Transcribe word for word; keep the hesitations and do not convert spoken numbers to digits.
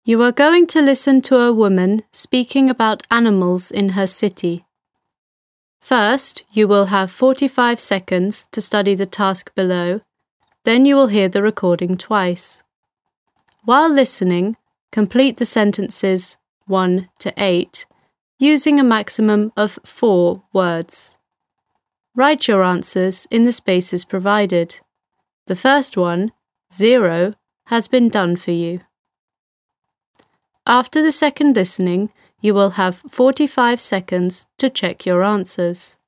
You are going to listen to a woman speaking about animals in her city. First, you will have forty-five seconds to study the task below, then you will hear the recording twice. While listening, complete the sentences one to eight using a maximum of four words. Write your answers in the spaces provided. The first one, zero, has been done for you. After the second listening, you will have forty-five seconds to check your answers.